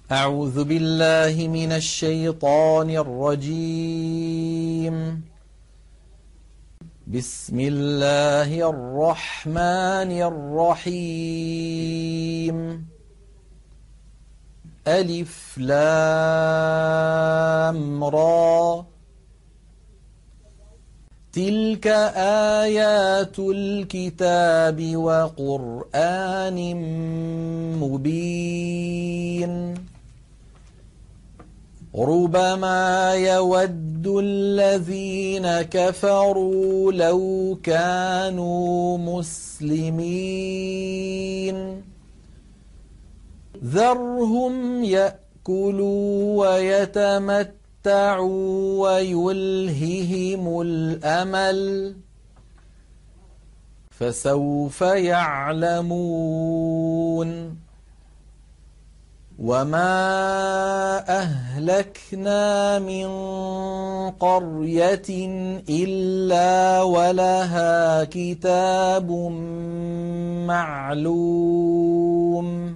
أعوذ بالله من الشيطان الرجيم. بسم الله الرحمن الرحيم. ألف لام را. تلك آيات الكتاب وقرآن مبين. ربما يود الذين كفروا لو كانوا مسلمين. ذرهم يأكلوا ويتمتعوا ويلههم الأمل فسوف يعلمون. وما أهلكنا من قرية إلا ولها كتاب معلوم.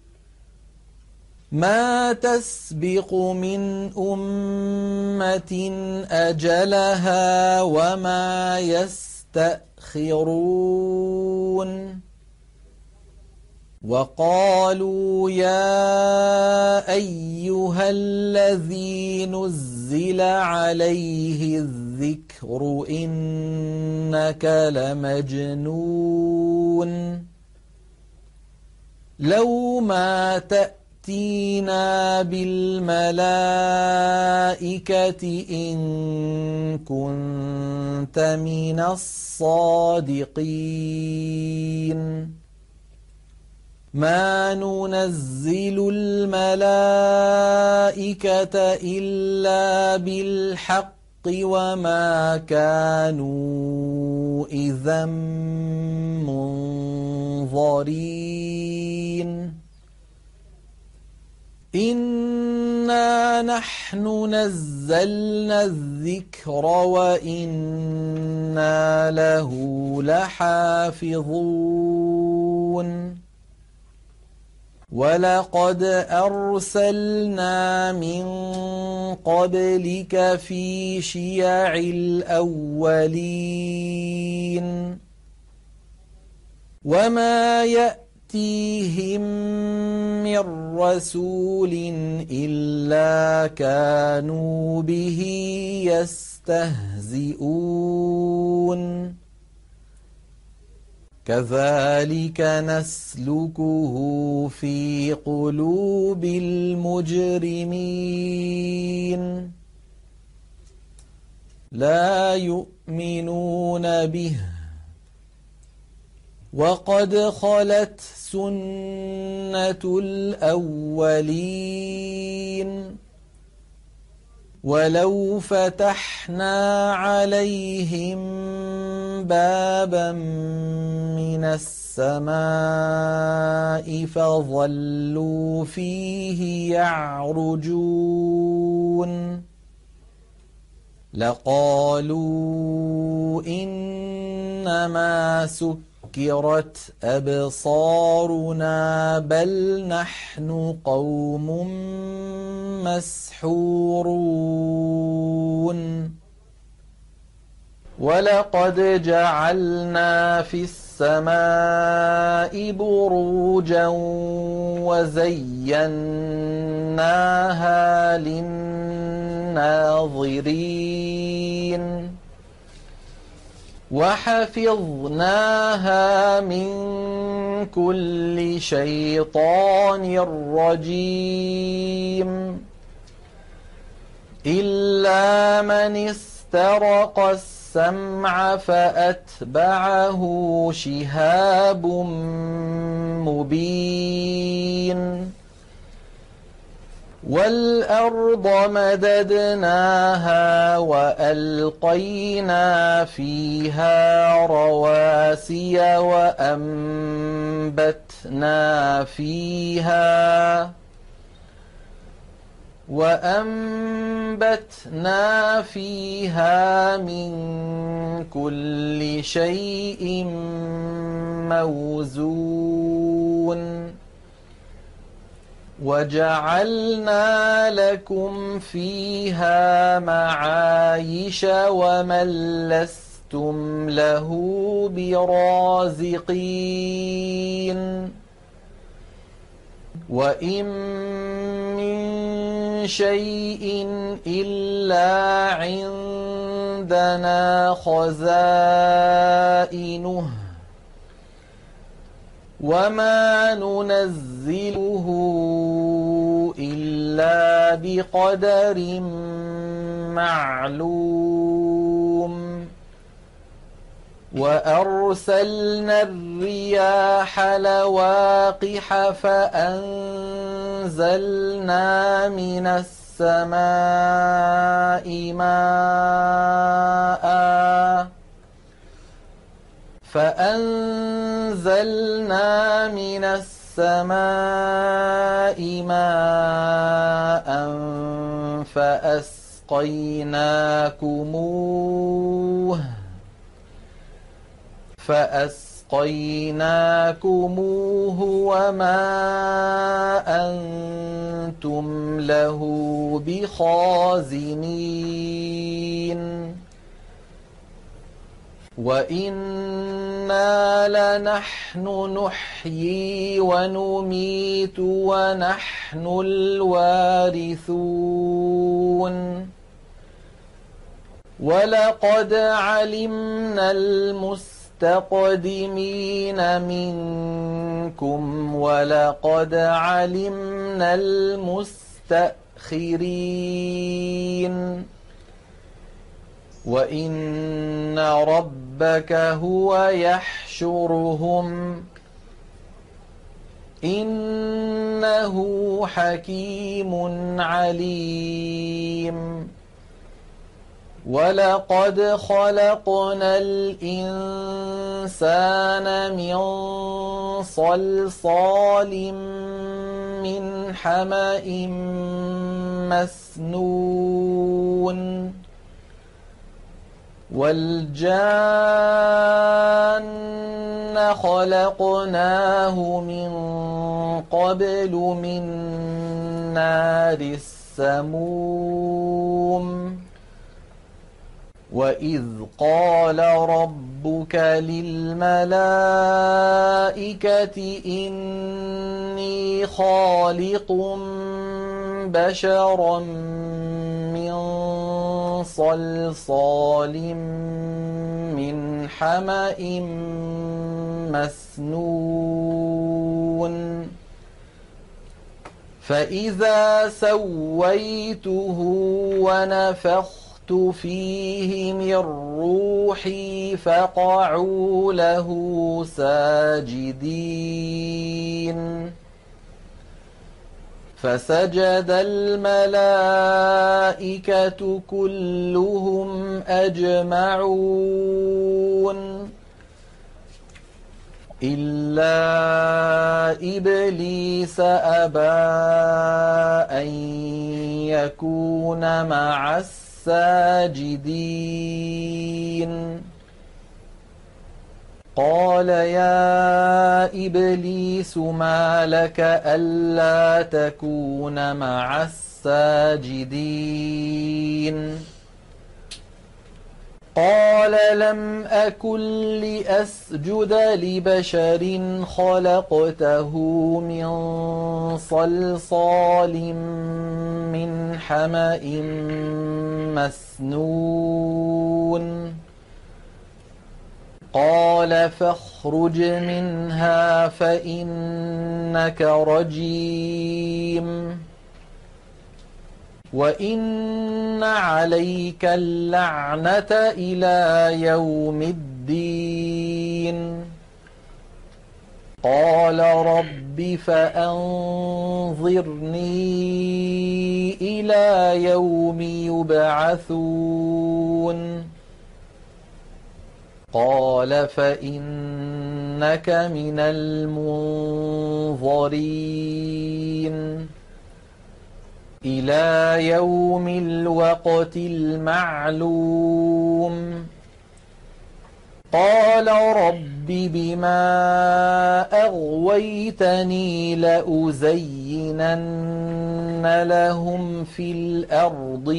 ما تسبق من أمة أجلها وما يستأخرون. وقالوا يا أيها الذي نزل عليه الذكر إنك لمجنون. لو ما تأتينا بالملائكة إن كنت من الصادقين. ما ننزل الملائكة إلا بالحق وما كانوا إذا منظرين. إنا نحن نزلنا الذكر وإنا له لحافظون. ولقد أرسلنا من قبلك في شيع الأولين. وما يأتيهم من رسول إلا كانوا به يستهزئون. كذلك نسلكه في قلوب المجرمين. لا يؤمنون به وقد خلت سنة الأولين. ولو فتحنا عليهم بابا من السماء فظلوا فيه يعرجون لقالوا إنما سكرت أبصارنا بل نحن قوم مسحورون. ولقد جعلنا في السماء بروجا وزيناها للناظرين. وحفظناها من كل شيطان رجيم إلا من استرق السمع فأتبعه شهاب مبين. والأرض مددناها وألقينا فيها رواسي وأنبتنا فيها من كل شيء موزون. وجعلنا لكم فيها معايش ومن لستم له برازقين وإن من شيء إلا عندنا خزائنه وما ننزله إلا بقدر معلوم وأرسلنا الرياح لواقح فأنزلنا من السماء ماء فأسقيناكموه وما أنتم له بخازنين وإنا لنحن نحيي ونميت ونحن الوارثون ولقد علمنا المستقدمين منكم ولقد علمنا المستأخرين وإن ربك هو يحشرهم إنه حكيم عليم ولقد خلقنا الإنسان من صلصال من حمأ مسنون والجان خلقناه من قبل من نار السموم وإذ قال ربك للملائكة إني خالق بشرا من صلصال من حمأ مسنون فإذا سويته ونفخت فيه من روحي فقعوا له ساجدين فسجد الملائكة كلهم أجمعون إلا إبليس أبى أن يكون مع الساجدين قال يا إبليس ما لك ألا تكون مع الساجدين قال لم أكن لأسجد لبشر خلقته من صلصال من حمأ مسنون قال فاخرج منها فإنك رجيم وإن عليك اللعنة إلى يوم الدين قال رب فأنظرني إلى يوم يبعثون قال فإنك من المنظرين إلى يوم الوقت المعلوم قال رب بما أغويتني لأزينن لهم في الأرض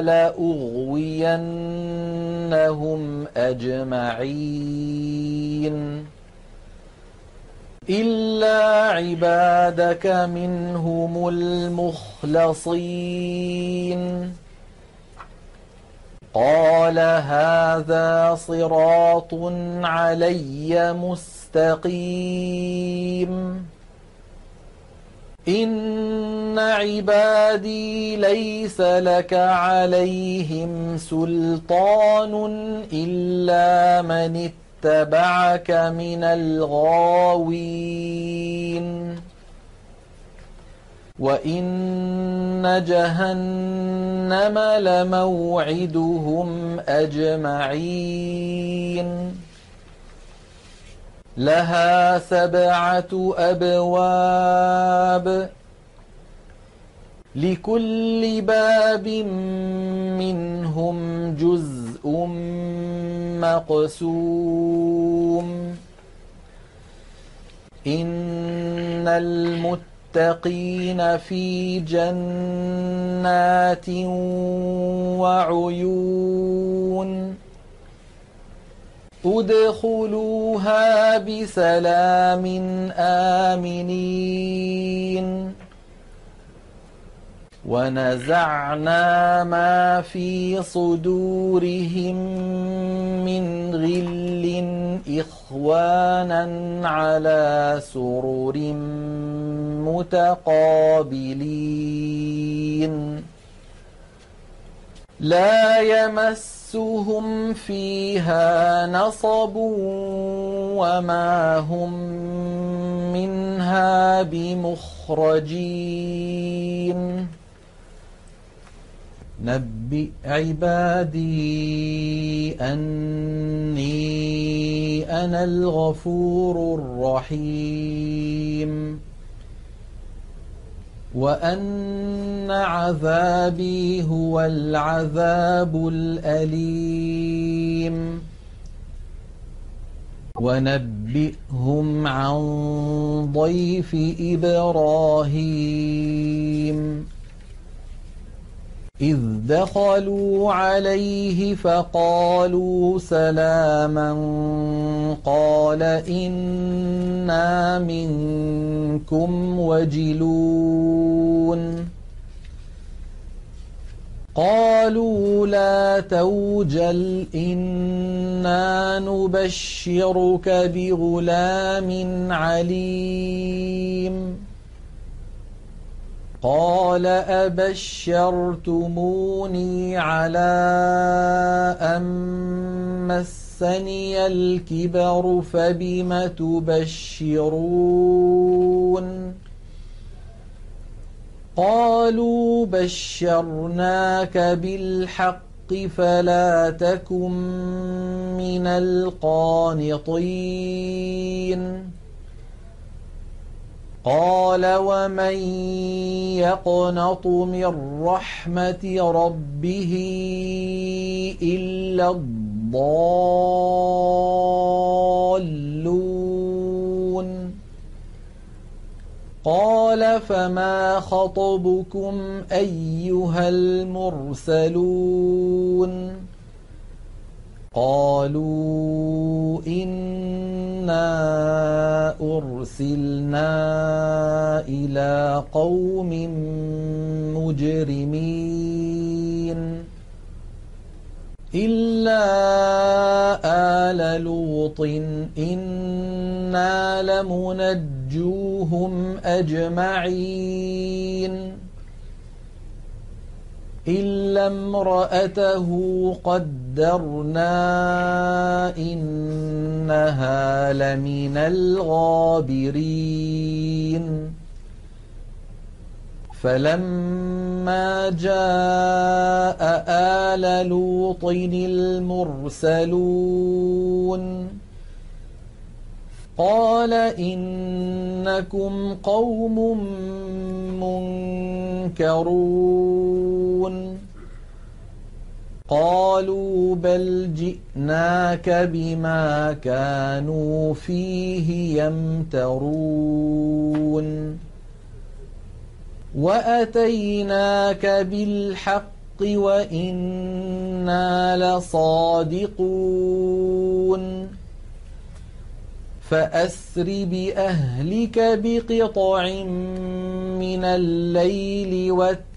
ولأغوينهم أجمعين إلا عبادك منهم المخلصين قال هذا صراط علي مستقيم إن عبادي ليس لك عليهم سلطان إلا من اتبعك من الغاوين وإن جهنم لموعدهم أجمعين لها 7 أبواب لكل باب منهم جزء مقسوم إن المتقين في جنات وعيون ادخلوها بسلام آمنين ونزعنا ما في صدورهم من غل إخوانا على سرر متقابلين لا يمسهم فيها نصب وما هم منها بمخرجين نبئ عبادي أني أنا الغفور الرحيم وأن عذابي هو العذاب الأليم ونبئهم عن ضيف إبراهيم إذ دخلوا عليه فقالوا سلاما قال إنا منكم وجلون قالوا لا توجل إنا نبشرك بغلام عليم قال أبشرتموني على أن مسني الكبر فبم تبشرون قالوا بشرناك بالحق فلا تكن من القانطين قال ومن يقنط من رحمة ربه إلا الضالون قال فما خطبكم أيها المرسلون قالوا إنا أرسلنا إلى قوم مجرمين إلا آل لوط إنا لمنجوهم أجمعين إلا امرأته قدرنا إنها لمن الغابرين فلما جاء آل لوط المرسلون قال إنكم قوم منكرون قالوا بل جئناك بما كانوا فيه يمترون وأتيناك بالحق وإنا لصادقون فأسر بأهلك بقطع من الليل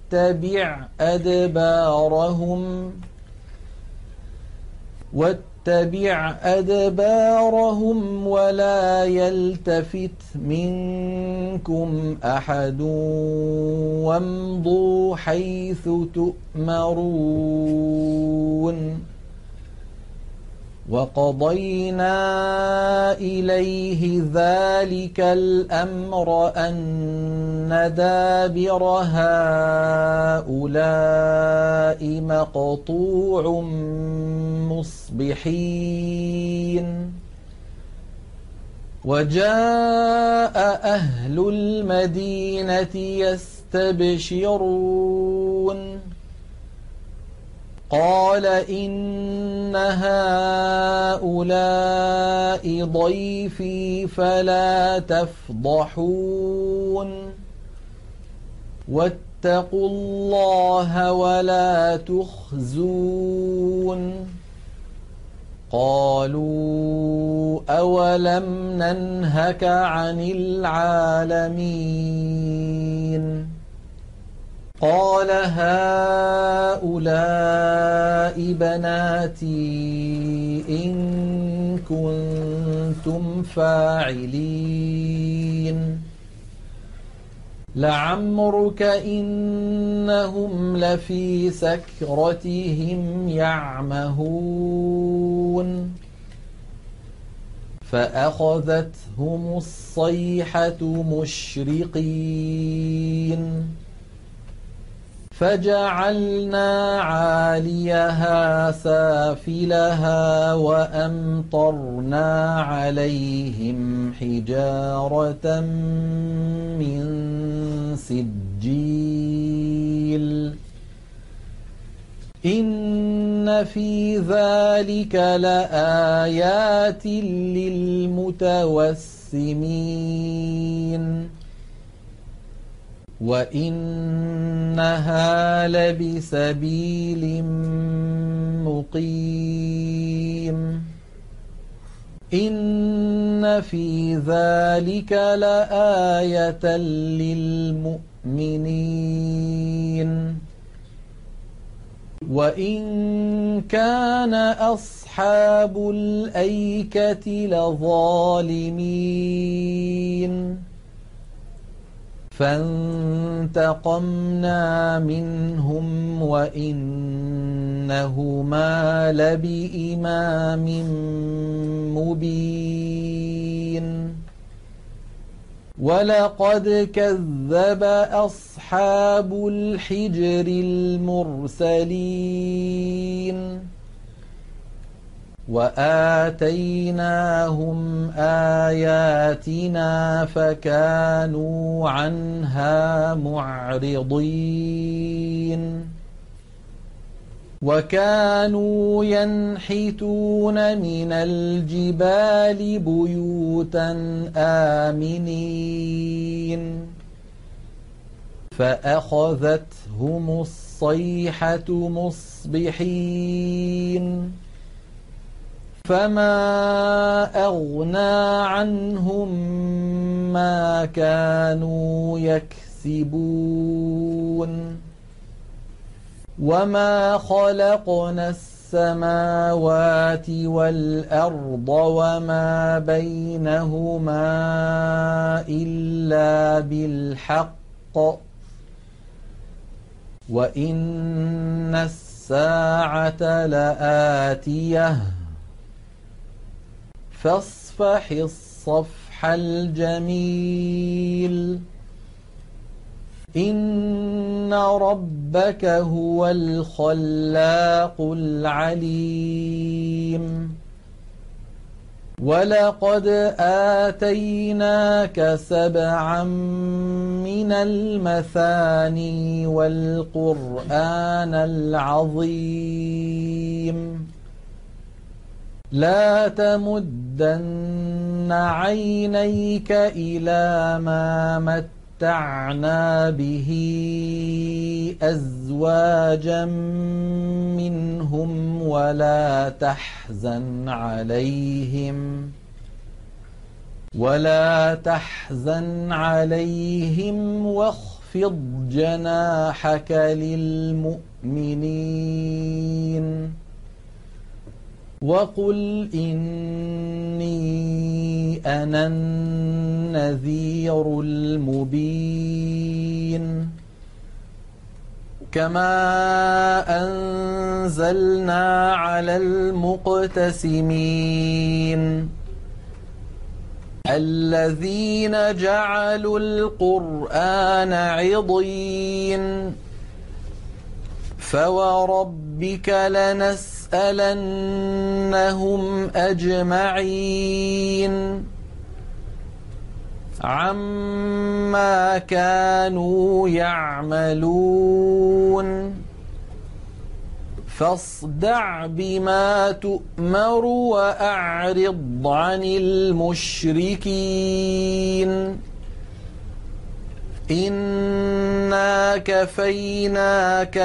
واتبع أدبارهم ولا يلتفت منكم أحد وامضوا حيث تؤمرون وقضينا إليه ذلك الأمر أن دابر هؤلاء مقطوع مصبحين وجاء أهل المدينة يستبشرون قال إن هؤلاء ضيفي فلا تفضحون واتقوا الله ولا تخزون قالوا أولم ننهك عن العالمين قال هؤلاء بناتي إن كنتم فاعلين لعمرك إنهم لفي سكرتهم يعمهون فأخذتهم الصيحة مشرقين فجعلنا عاليها سافلها وأمطرنا عليهم حجارة من سجيل إن في ذلك لآيات للمتوسمين وإنها لبسبيل مقيم إن في ذلك لآية للمؤمنين وإن كان أصحاب الأيكة لظالمين فانتقمنا منهم وإنهما لبإمام مبين ولقد كذب أصحاب الحجر المرسلين وآتيناهم آياتنا فكانوا عنها معرضين وكانوا ينحتون من الجبال بيوتا آمنين فأخذتهم الصيحة مصبحين فما أغنى عنهم ما كانوا يكسبون وما خلقنا السماوات والأرض وما بينهما إلا بالحق وإن الساعة لآتية فاصفح الصفح الجميل إن ربك هو الخلاق العليم ولقد آتيناك 7 من المثاني والقرآن العظيم لا تمدن عينيك إلى ما متعنا به أزواجا منهم ولا تحزن عليهم واخفض جناحك للمؤمنين وقل إني أنا النذير المبين كما أنزلنا على المقتسمين الذين جعلوا القرآن عضين فوربك لنسألنهم أجمعين عما كانوا يعملون فاصدع بما تؤمر وأعرض عن المشركين إنا كفيناك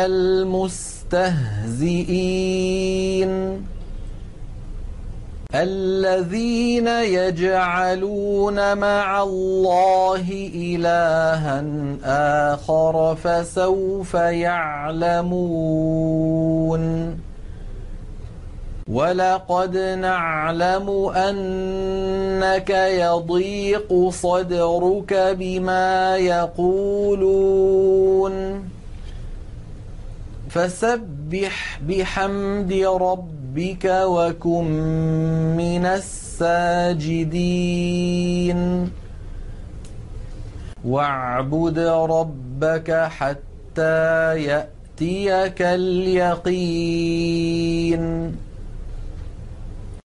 المستهزئين الذين يجعلون مع الله إلها آخر فسوف يعلمون ولقد نعلم أنك يضيق صدرك بما يقولون فسبح بحمد ربك وكن من الساجدين واعبد ربك حتى يأتيك اليقين